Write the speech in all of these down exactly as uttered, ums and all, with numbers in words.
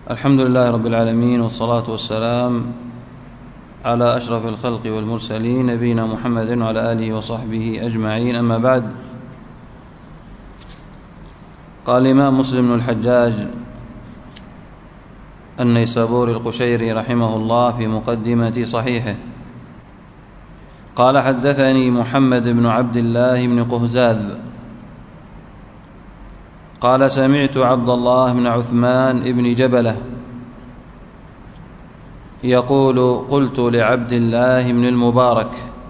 الحمد لله رب العالمين، والصلاة والسلام على أشرف الخلق والمرسلين، نبينا محمد وعلى آله وصحبه أجمعين. أما بعد، قال الإمام مسلم بن الحجاج النيسابوري القشيري رحمه الله في مقدمة صحيحه، قال: حدثني محمد بن عبد الله بن قهزاذ قال: سمعت عبد الله بن عثمان بن جبلة يقول: قلت لعبد الله بن المبارك: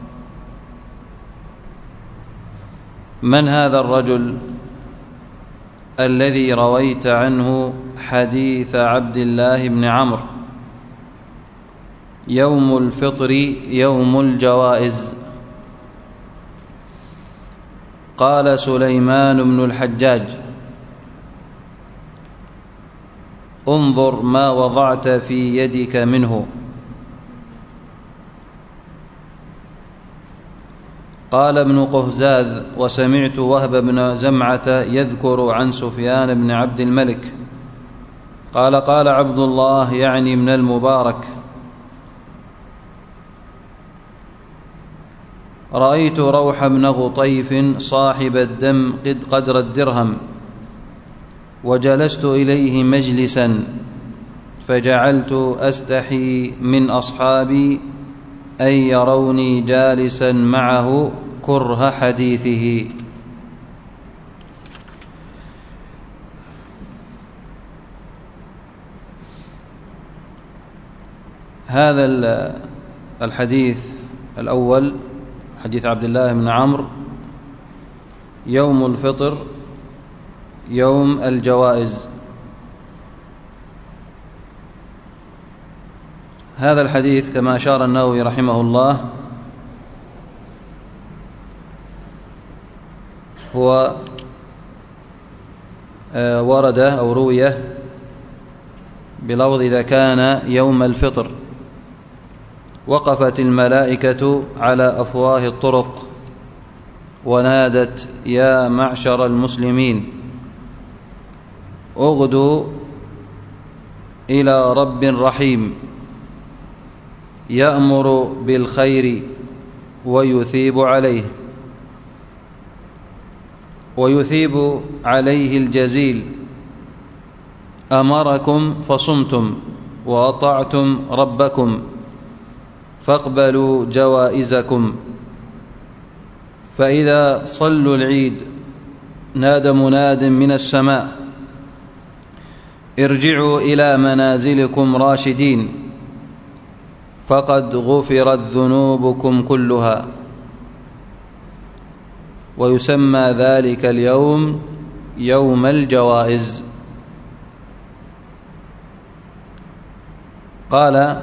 من هذا الرجل الذي رويت عنه حديث عبد الله بن عمرو يوم الفطر يوم الجوائز؟ قال: سليمان بن الحجاج. انظر ما وضعت في يدك منه. قال ابن قهزاذ: وسمعت وهب بن زمعة يذكر عن سفيان بن عبد الملك قال: قال عبد الله يعني من المبارك: رأيت روح بن غطيف صاحب الدم قد قدر الدرهم، وجلست إليه مجلسا، فجعلت أستحي من أصحابي أن يروني جالسا معه كره حديثه. هذا الحديث الأول، حديث عبد الله بن عمرو يوم الفطر يوم الجوائز، هذا الحديث كما أشار النووي رحمه الله هو ورد أو روي بلفظ: إذا كان يوم الفطر وقفت الملائكة على أفواه الطرق ونادت: يا معشر المسلمين، اغدوا إلى رب رحيم يأمر بالخير ويثيب عليه ويثيب عليه الجزيل، أمركم فصمتم وأطعتم ربكم فاقبلوا جوائزكم. فإذا صلوا العيد نادى مناد من السماء: ارجعوا إلى منازلكم راشدين، فقد غفرت ذنوبكم كلها. ويسمى ذلك اليوم يوم الجوائز. قال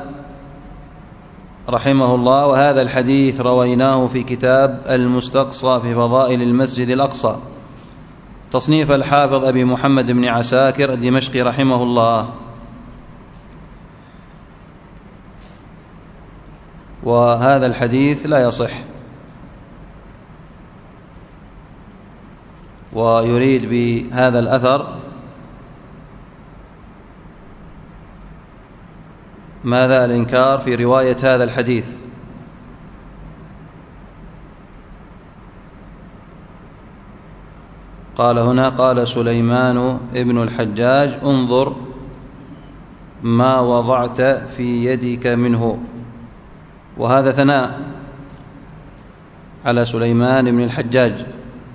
رحمه الله: وهذا الحديث رويناه في كتاب المستقصى في فضائل المسجد الأقصى، تصنيف الحافظ أبي محمد بن عساكر الدمشقي رحمه الله. وهذا الحديث لا يصح، ويريد بهذا الأثر ماذا؟ الإنكار في رواية هذا الحديث. قال هنا: قال سليمان ابن الحجاج: انظر ما وضعت في يدك منه. وهذا ثناء على سليمان بن الحجاج،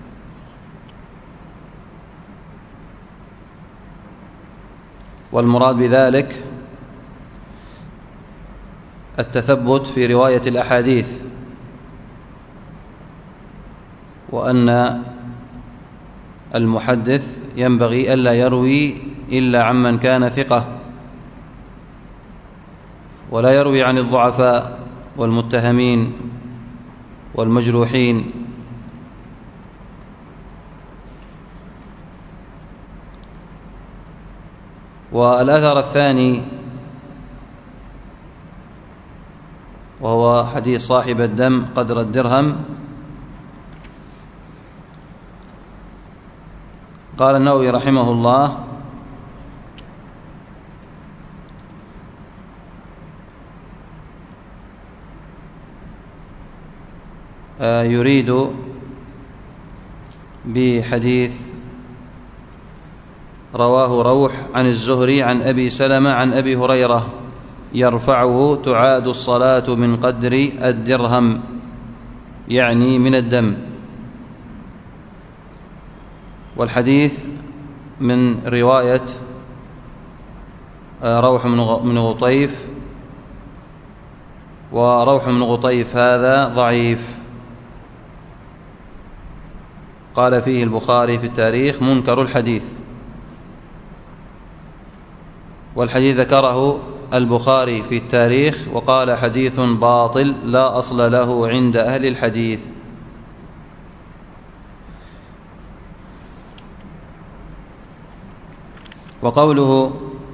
والمراد بذلك التثبت في رواية الأحاديث، وأن المحدث ينبغي ألا يروي إلا عمن كان ثقة، ولا يروي عن الضعفاء والمتهمين والمجروحين. والأثر الثاني وهو حديث صاحب الدم قدر الدرهم، قال النووي رحمه الله: يريد بحديث رواه روح عن الزهري عن أبي سلمة عن أبي هريرة يرفعه: تعاد الصلاة من قدر الدرهم، يعني من الدم. والحديث من رواية روح بن غطيف، وروح بن غطيف هذا ضعيف، قال فيه البخاري في التاريخ: منكر الحديث. والحديث ذكره البخاري في التاريخ وقال: حديث باطل لا أصل له عند أهل الحديث. وقوله: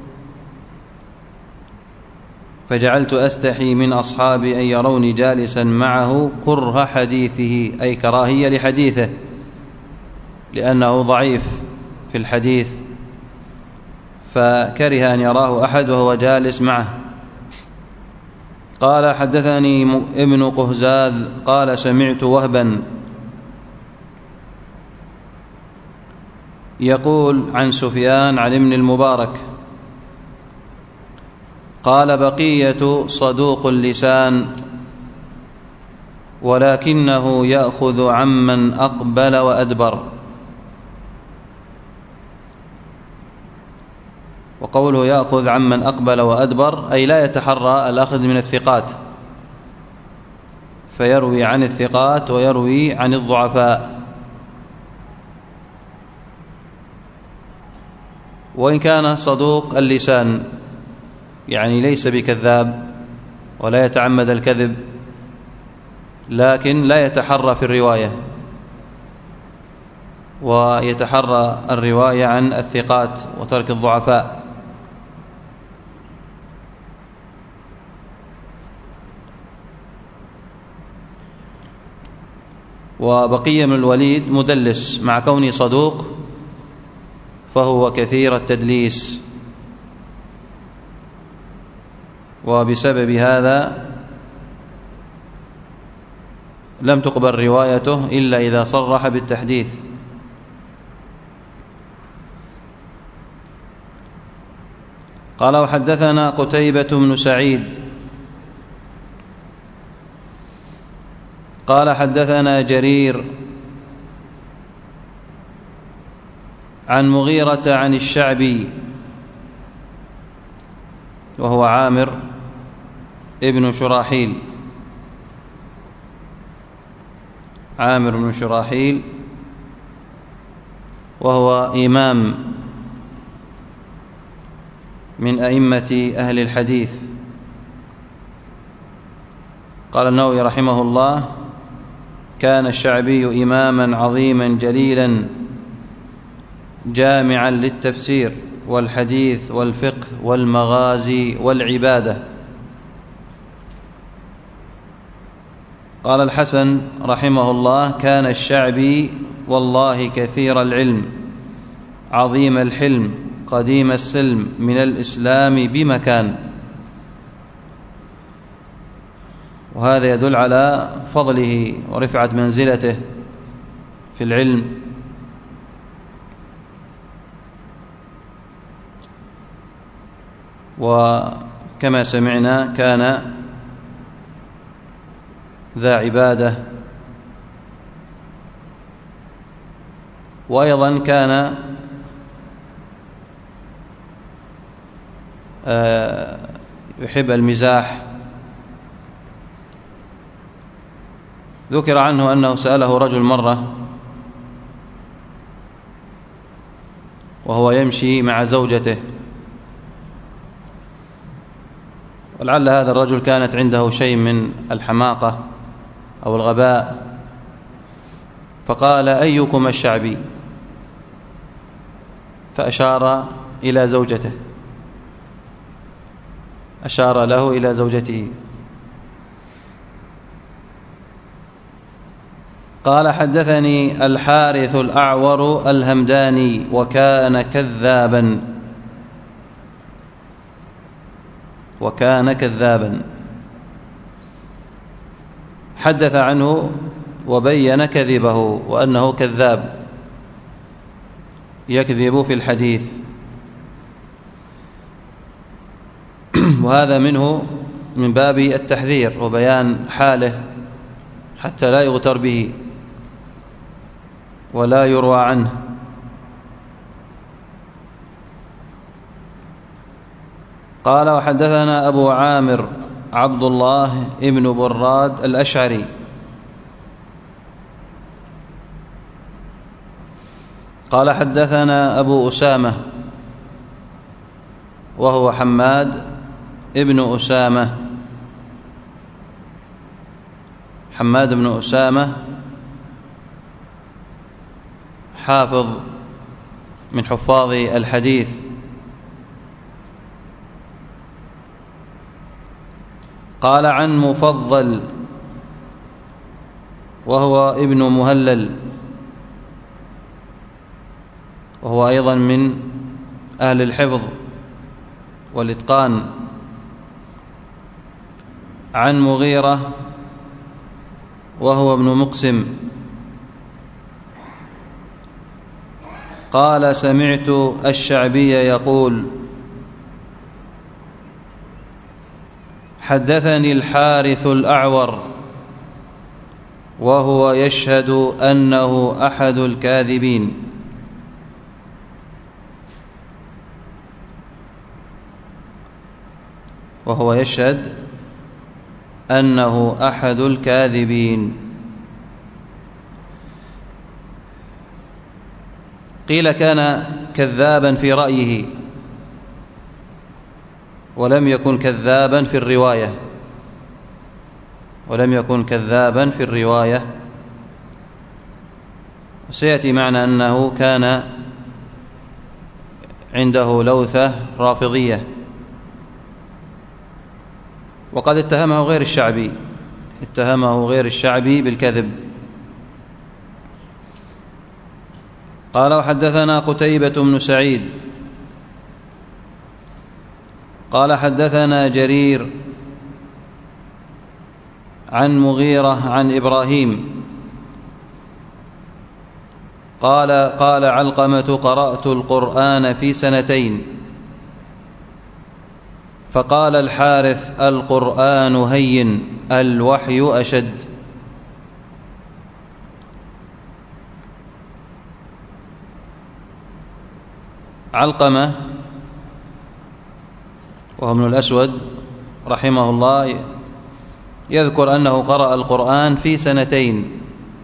فجعلت أستحي من أصحابي أن يروني جالسا معه كره حديثه، أي كراهية لحديثه، لأنه ضعيف في الحديث، فكره أن يراه أحد وهو جالس معه. قال: حدثني ابن قهزاذ قال: سمعت وهبا يقول عن سفيان عن ابن المبارك قال: بقية صدوق اللسان، ولكنه يأخذ عمن أقبل وأدبر. وقوله يأخذ عمن أقبل وأدبر أي لا يتحرى الأخذ من الثقات، فيروي عن الثقات ويروي عن الضعفاء. وإن كان صدوق اللسان يعني ليس بكذاب ولا يتعمد الكذب، لكن لا يتحرى في الرواية، ويتحرى الرواية عن الثقات وترك الضعفاء. وبقية من الوليد مدلس، مع كونه صدوق فهو كثير التدليس، وبسبب هذا لم تقبل روايته إلا إذا صرح بالتحديث. قال: وحدثنا قتيبة بن سعيد قال: حدثنا جرير عن مغيرة عن الشعبي وهو عامر ابن شراحيل، عامر بن شراحيل، وهو إمام من أئمة أهل الحديث. قال النووي رحمه الله: كان الشعبي إماما عظيما جليلا جامعا للتفسير والحديث والفقه والمغازي والعبادة. قال الحسن رحمه الله: كان الشعبي والله كثير العلم عظيم الحلم قديم السلم من الإسلام بمكان. وهذا يدل على فضله ورفعة منزلته في العلم. وكما سمعنا كان ذا عبادة، وأيضا كان يحب المزاح. ذكر عنه أنه سأله رجل مرة وهو يمشي مع زوجته، ولعل هذا الرجل كانت عنده شيء من الحماقة أو الغباء، فقال: أيكم الشعبي؟ فأشار إلى زوجته، أشار له إلى زوجته. قال: حدثني الحارث الأعور الهمداني وكان كذابا وكان كذابا حدث عنه وبين كذبه وأنه كذاب يكذب في الحديث، وهذا منه من باب التحذير وبيان حاله حتى لا يغتر به ولا يروى عنه. قال: وحدثنا أبو عامر عبد الله ابن براد الأشعري قال: حدثنا أبو أسامة وهو حماد ابن أسامة حماد بن أسامة حافظ من حفاظ الحديث، قال: عن مفضل وهو ابن مهلل وهو أيضا من أهل الحفظ والإتقان، عن مغيرة وهو ابن مقسم قال: سمعت الشعبي يقول: حدثني الحارث الأعور وهو يشهد أنه أحد الكاذبين. وهو يشهد أنه أحد الكاذبين. قيل كان كذابا في رأيه ولم يكن كذابا في الرواية ولم يكن كذابا في الرواية وسيأتي معنا أنه كان عنده لوثة رافضية، وقد اتهمه غير الشعبي اتهمه غير الشعبي بالكذب. قال: وحدثنا قتيبة بن سعيد قال: حدثنا جرير عن مغيرة عن إبراهيم قال: قال علقمة: قرأت القرآن في سنتين. فقال الحارث: القرآن هين، الوحي أشد. علقمة وهو ابن الأسود رحمه الله يذكر أنه قرأ القرآن في سنتين،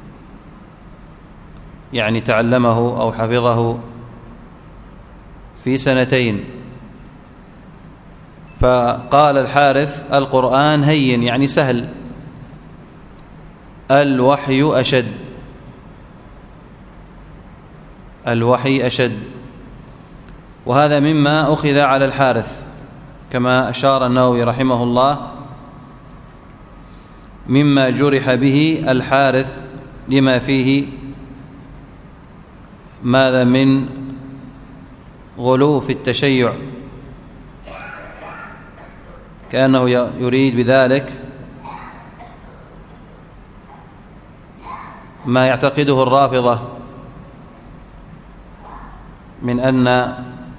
يعني تعلمه أو حفظه في سنتين. فقال الحارث: القرآن هين، يعني سهل، الوحي أشد الوحي أشد. وهذا مما أخذ على الحارث كما أشار النووي رحمه الله، مما جرح به الحارث لما فيه ماذا من غلو في التشيع، كأنه يريد بذلك ما يعتقده الرافضة من أن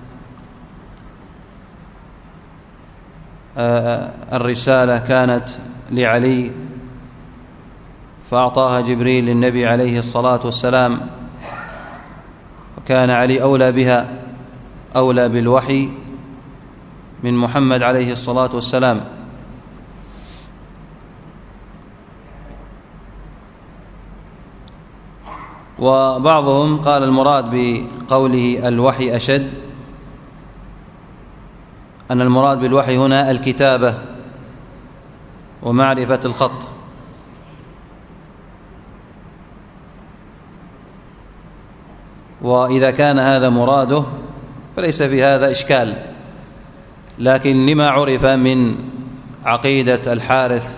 الرسالة كانت لعلي فأعطاها جبريل للنبي عليه الصلاة والسلام، وكان علي أولى بها أولى بالوحي من محمد عليه الصلاة والسلام. وبعضهم قال المراد بقوله الوحي أشد أن المراد بالوحي هنا الكتابة ومعرفة الخط، وإذا كان هذا مراده فليس في هذا إشكال، لكن لما عرف من عقيدة الحارث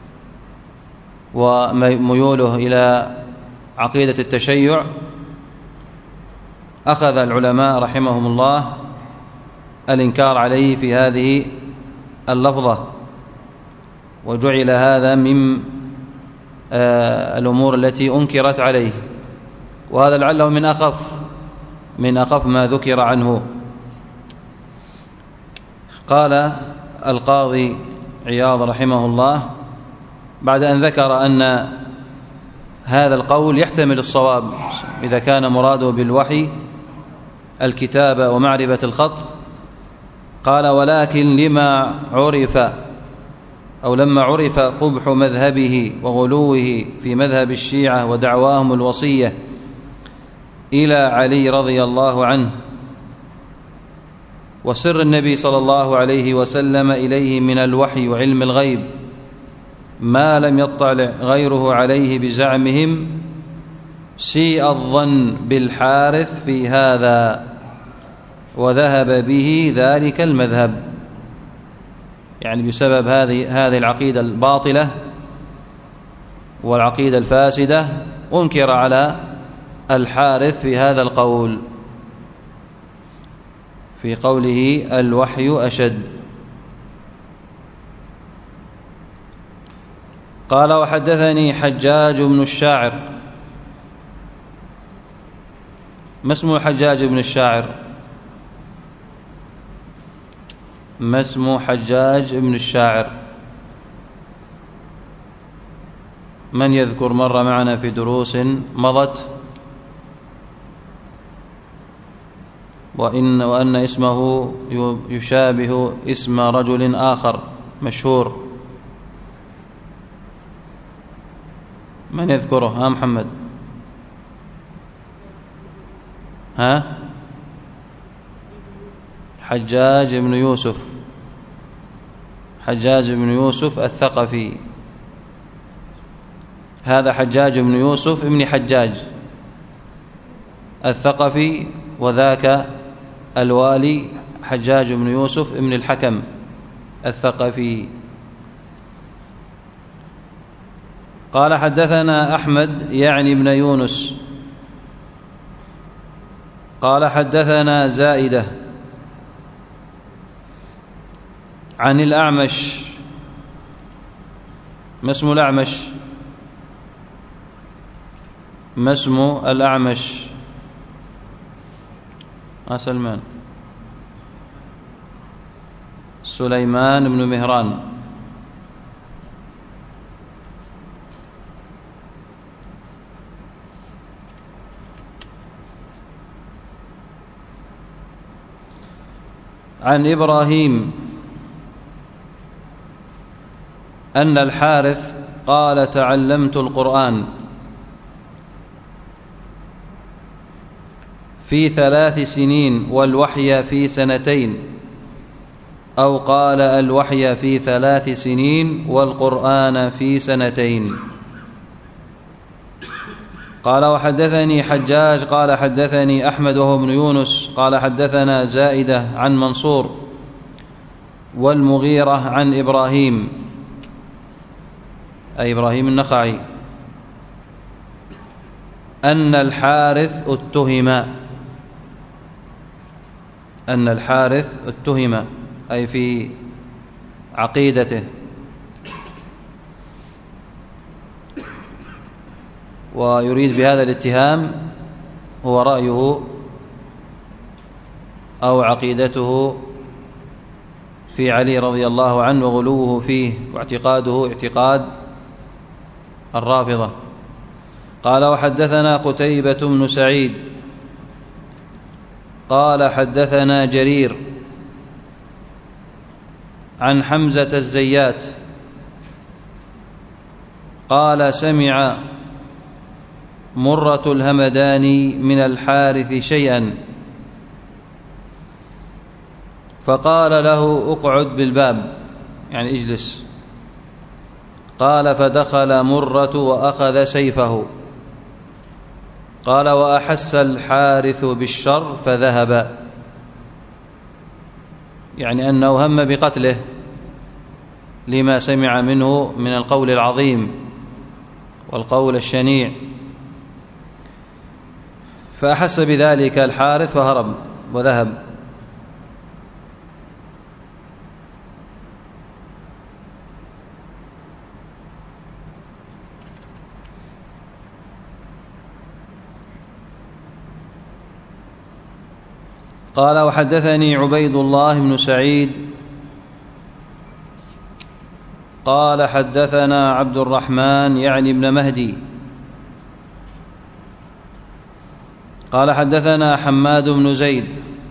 وميوله إلى عقيدة التشيع، أخذ العلماء رحمهم الله الإنكار عليه في هذه اللفظة، وجعل هذا من الأمور التي أنكرت عليه، وهذا لعله من أخف من أخف ما ذكر عنه. قال القاضي عياض رحمه الله بعد أن ذكر أن هذا القول يحتمل الصواب إذا كان مراده بالوحي الكتابة ومعرفة الخط، قال: ولكن لما عرف أو لما عرف قبح مذهبه وغلوه في مذهب الشيعة ودعواهم الوصية إلى علي رضي الله عنه، وسر النبي صلى الله عليه وسلم إليه من الوحي وعلم الغيب ما لم يطلع غيره عليه بزعمهم، سيء الظن بالحارث في هذا وذهب به ذلك المذهب. يعني بسبب هذه هذه العقيدة الباطلة والعقيدة الفاسدة أنكر على الحارث في هذا القول، في قوله الوحي أشد. قال: وحدثني حجاج بن الشاعر. ما اسم حجاج بن الشاعر؟ ما اسم حجاج بن الشاعر؟ من يذكر؟ مر معنا في دروس مضت وإن, وأن اسمه يشابه اسم رجل آخر مشهور. من يذكره؟ ها محمد؟ ها؟ حجاج بن يوسف. حجاج بن يوسف الثقفي. هذا حجاج بن يوسف ابن حجاج الثقفي، وذاك الوالي حجاج بن يوسف ابن الحكم الثقفي. قال: حدثنا أحمد يعني ابن يونس قال: حدثنا زائدة عن الأعمش. ما اسم الأعمش؟ ما اسم الأعمش؟ آه سلمان. سليمان بن مهران. عن إبراهيم أن الحارث قال: تعلمت القرآن في ثلاث سنين والوحي في سنتين، أو قال: الوحي في ثلاث سنين والقرآن في سنتين. قال: وحدثني حجاج قال: حدثني أحمد وهو بن يونس قال: حدثنا زائدة عن منصور والمغيرة عن إبراهيم، أي إبراهيم النخعي، أن الحارث اتهم أن الحارث اتهم أي في عقيدته، ويريد بهذا الاتهام هو رأيه أو عقيدته في علي رضي الله عنه وغلوه فيه واعتقاده اعتقاد الرافضة. قال: وحدثنا قتيبة بن سعيد قال: حدثنا جرير عن حمزة الزيات قال: سمع مرة الهمداني من الحارث شيئا فقال له: اقعد بالباب، يعني اجلس. قال: فدخل مرة وأخذ سيفه. قال: وأحس الحارث بالشر فذهب، يعني أنه هم بقتله لما سمع منه من القول العظيم والقول الشنيع، فأحس بذلك الحارث فهرب وذهب. قال: وحدثني عبيد الله بن سعيد قال: حدثنا عبد الرحمن يعني بن مهدي قال: حدثنا حماد بن زيد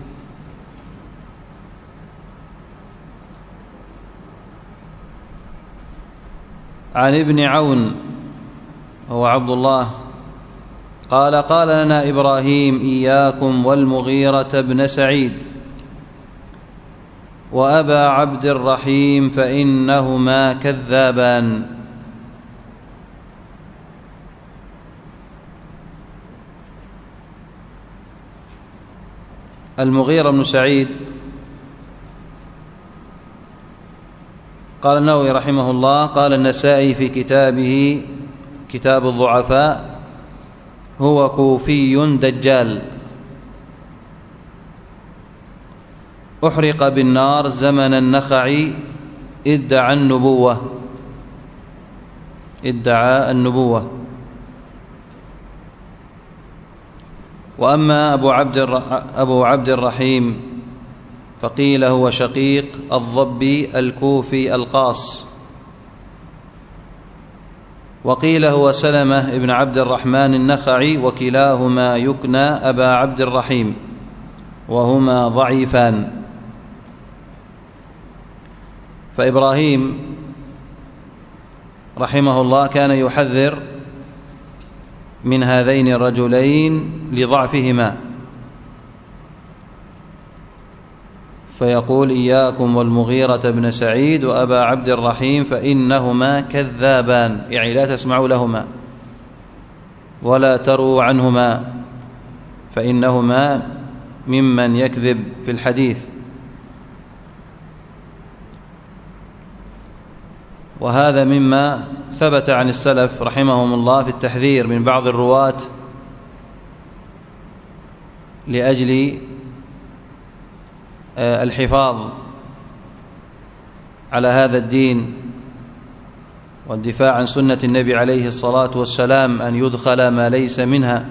عن ابن عون هو عبد الله قال: قال لنا إبراهيم: إياكم والمغيرة بن سعيد وأبا عبد الرحيم فإنهما كذابان. المغيرة بن سعيد قال النووي رحمه الله: قال النسائي في كتابه كتاب الضعفاء: هو كوفي دجال أحرق بالنار زمن النخعي ادعى النبوة ادعى النبوة وأما أبو عبد, أبو عبد الرحيم فقيل هو شقيق الضبي الكوفي القاص، وقيل هو سلمة بن عبد الرحمن النخعي، وكلاهما يكنى أبا عبد الرحيم، وهما ضعيفان. فإبراهيم رحمه الله كان يحذر من هذين الرجلين لضعفهما، فيقول: إياكم والمغيرة بن سعيد وأبا عبد الرحيم فإنهما كذابان، يعني لا تسمعوا لهما ولا تروا عنهما فإنهما ممن يكذب في الحديث. وهذا مما ثبت عن السلف رحمهم الله في التحذير من بعض الرواة لأجل الحفاظ على هذا الدين والدفاع عن سنة النبي عليه الصلاة والسلام، أن يدخل ما ليس منها،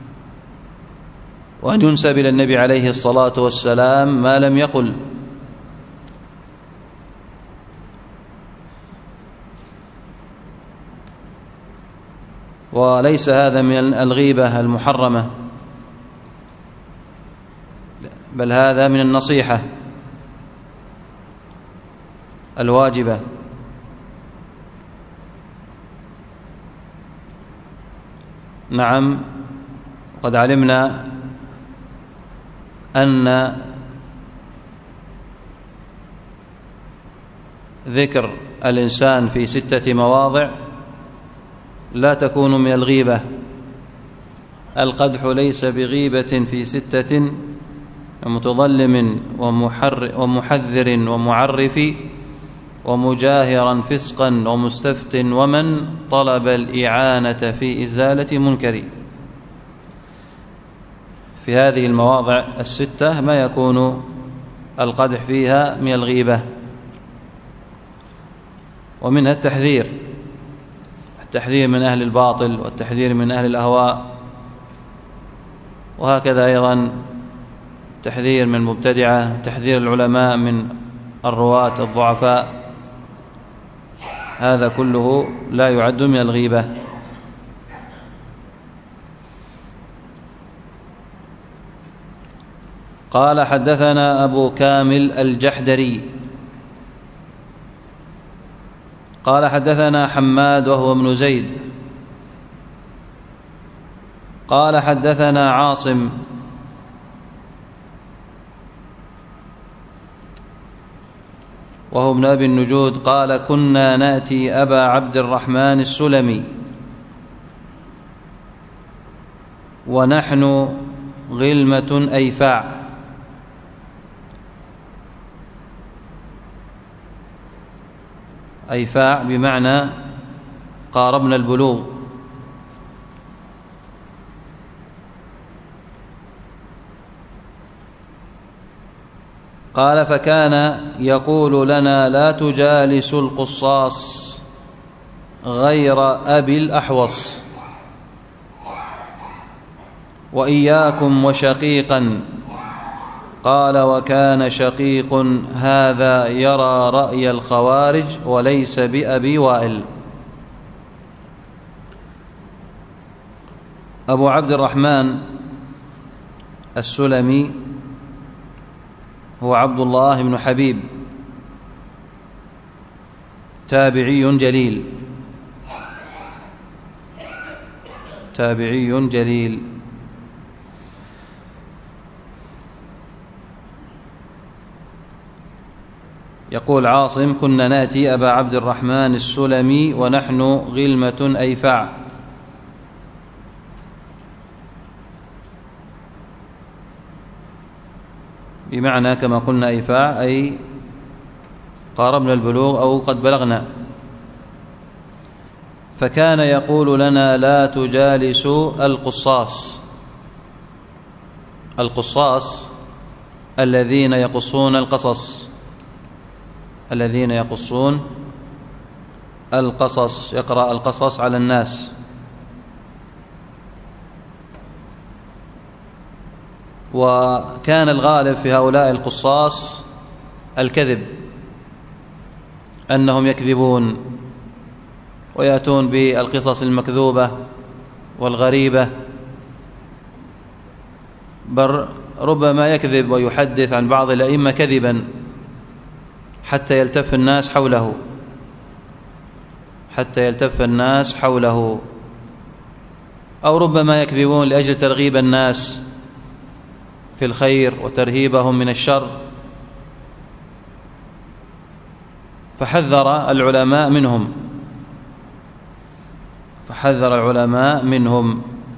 وأن ينسب إلى النبي عليه الصلاة والسلام ما لم يقل. وليس هذا من الغيبة المحرمة، بل هذا من النصيحة الواجبة. نعم، قد علمنا أن ذكر الإنسان في ستة مواضع لا تكون من الغيبة. القدح ليس بغيبة في ستة: متظلم ومحذر ومعرف ومجاهرا فسقا ومستفت ومن طلب الإعانة في إزالة منكر. في هذه المواضع الستة ما يكون القدح فيها من الغيبة، ومنها التحذير التحذير من أهل الباطل والتحذير من أهل الأهواء، وهكذا أيضا تحذير من المبتدعة، تحذير العلماء من الرواة الضعفاء، هذا كله لا يعد من الغيبة. قال: حدثنا أبو كامل الجحدري قال: حدثنا حماد وهو ابن زيد قال: حدثنا عاصم وهو ابن أبي النجود قال: كنا نأتي أبا عبد الرحمن السلمي ونحن غلمة أيفاع. أيفاع بمعنى قاربنا البلوغ. قال: فكان يقول لنا: لا تجالسوا القصاص غير أبي الأحوص، وإياكم وشقيقا قال: وكان شقيق هذا يرى رأي الخوارج وليس بأبي وائل. أبو عبد الرحمن السلمي هو عبد الله بن حبيب، تابعي جليل تابعي جليل يقول عاصم: كنا ناتي أبا عبد الرحمن السلمي ونحن غلمة أيفع. بمعنى كما قلنا أيفاع أي قاربنا البلوغ أو قد بلغنا. فكان يقول لنا: لا تجالسوا القصاص. القصاص الذين يقصون القصص الذين يقصون القصص يقرأ القصص على الناس. وكان الغالب في هؤلاء القصاص الكذب، أنهم يكذبون ويأتون بالقصص المكذوبة والغريبة، بل ربما يكذب ويحدث عن بعض الأئمة كذبا حتى يلتف الناس حوله حتى يلتف الناس حوله أو ربما يكذبون لأجل ترغيب الناس في الخير وترهيبهم من الشر. فحذر العلماء منهم فحذر العلماء منهم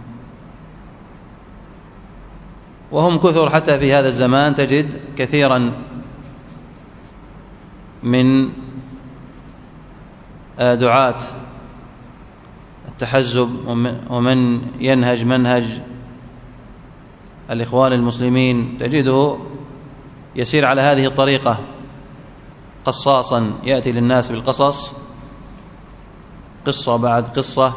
وهم كثر حتى في هذا الزمان. تجد كثيرا من دعاة التحزب ومن ينهج منهج الإخوان المسلمين تجده يسير على هذه الطريقة، قصاصا يأتي للناس بالقصص قصة بعد قصة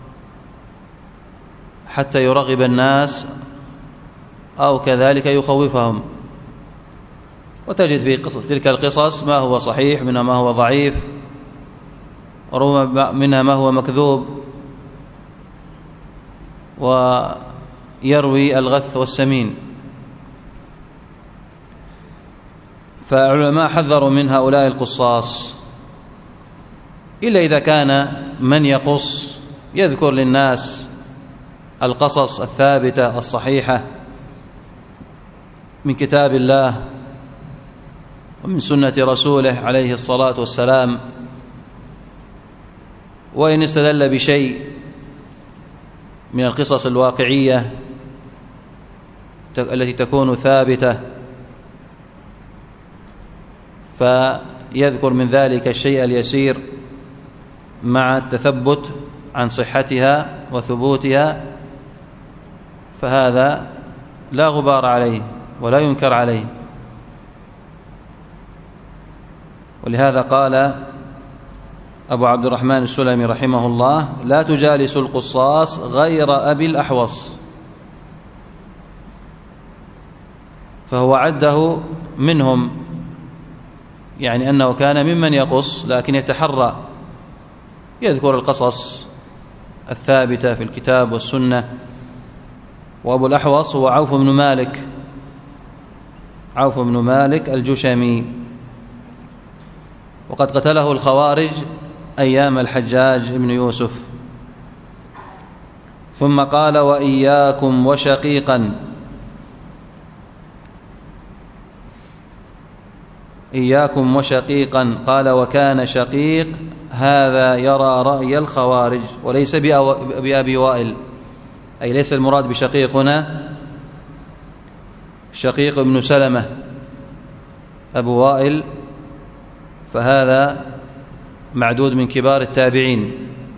حتى يرغب الناس أو كذلك يخوفهم. وتجد في قصة تلك القصص ما هو صحيح، منها ما هو ضعيف، منها ما هو مكذوب، ويروي الغث والسمين. فالعلماء حذروا من هؤلاء القصاص، إلا إذا كان من يقص يذكر للناس القصص الثابتة الصحيحة من كتاب الله ومن سنة رسوله عليه الصلاة والسلام. وإن استدل بشيء من القصص الواقعية التي تكون ثابتة فيذكر من ذلك الشيء اليسير مع التثبت عن صحتها وثبوتها، فهذا لا غبار عليه ولا ينكر عليه. ولهذا قال أبو عبد الرحمن السلمي رحمه الله: لا تجالس القصاص غير أبي الأحوص. فهو عده منهم، يعني أنه كان ممن يقص لكن يتحرى يذكر القصص الثابتة في الكتاب والسنة. وأبو الأحوص هو عوف بن مالك عوف بن مالك الجشمي، وقد قتله الخوارج أيام الحجاج بن يوسف. ثم قال: وإياكم وشقيقا. إياكم وشقيقا. قال: وكان شقيق هذا يرى رأي الخوارج وليس بأبي وائل، أي ليس المراد بشقيق هنا شقيق بن سلمة أبو وائل، فهذا معدود من كبار التابعين،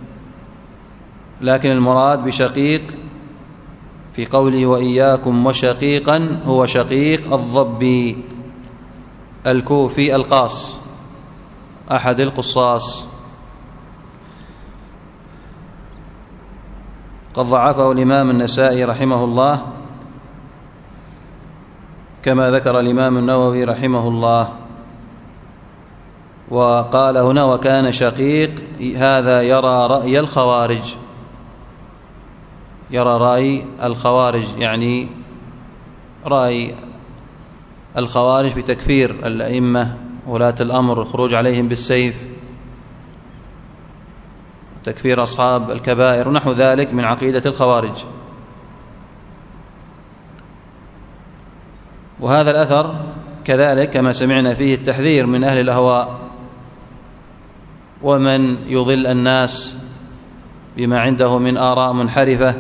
لكن المراد بشقيق في قوله وإياكم وشقيقا هو شقيق الضبي الكوفي القاص أحد القصاص. قد ضعفه الإمام النسائي رحمه الله كما ذكر الإمام النووي رحمه الله. وقال هنا: وكان شقيق هذا يرى رأي الخوارج، يرى رأي الخوارج، يعني رأي الخوارج بتكفير الأئمة ولاة الأمر، الخروج عليهم بالسيف، تكفير أصحاب الكبائر ونحو ذلك من عقيدة الخوارج. وهذا الأثر كذلك كما سمعنا فيه التحذير من أهل الأهواء ومن يضل الناس بما عنده من آراء منحرفة،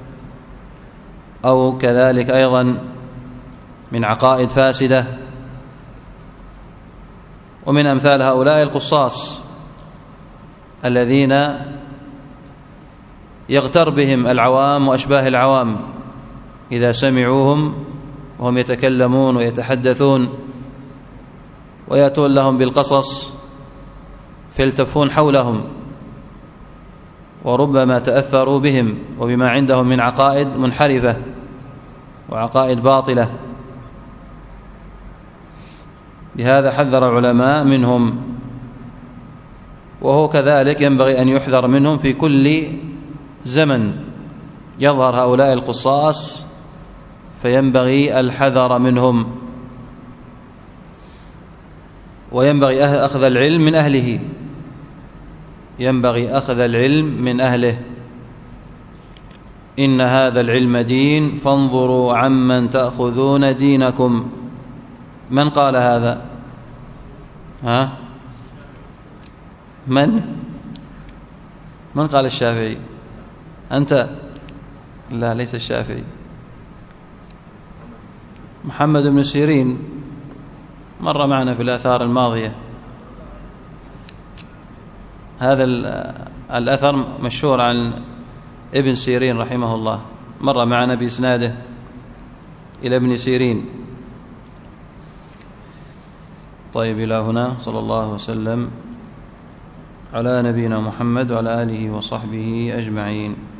أو كذلك أيضا من عقائد فاسدة. ومن أمثال هؤلاء القصاص الذين يغتر بهم العوام وأشباه العوام إذا سمعوهم وهم يتكلمون ويتحدثون ويأتون لهم بالقصص فيلتفون حولهم، وربما تأثروا بهم وبما عندهم من عقائد منحرفة وعقائد باطلة. لهذا حذر العلماء منهم، وهو كذلك ينبغي أن يحذر منهم في كل زمن يظهر هؤلاء القصاص، فينبغي الحذر منهم، وينبغي أخذ العلم من أهله، ينبغي أخذ العلم من أهله. إن هذا العلم دين فانظروا عمن تأخذون دينكم. من قال هذا؟ ها؟ من؟ من قال الشافعي؟ أنت؟ لا، ليس الشافعي، محمد بن سيرين، مر معنا في الآثار الماضية. هذا الأثر مشهور عن ابن سيرين رحمه الله، مر معنا بإسناده إلى ابن سيرين. طيب، إلى هنا. صلى الله وسلم على نبينا محمد وعلى آله وصحبه أجمعين.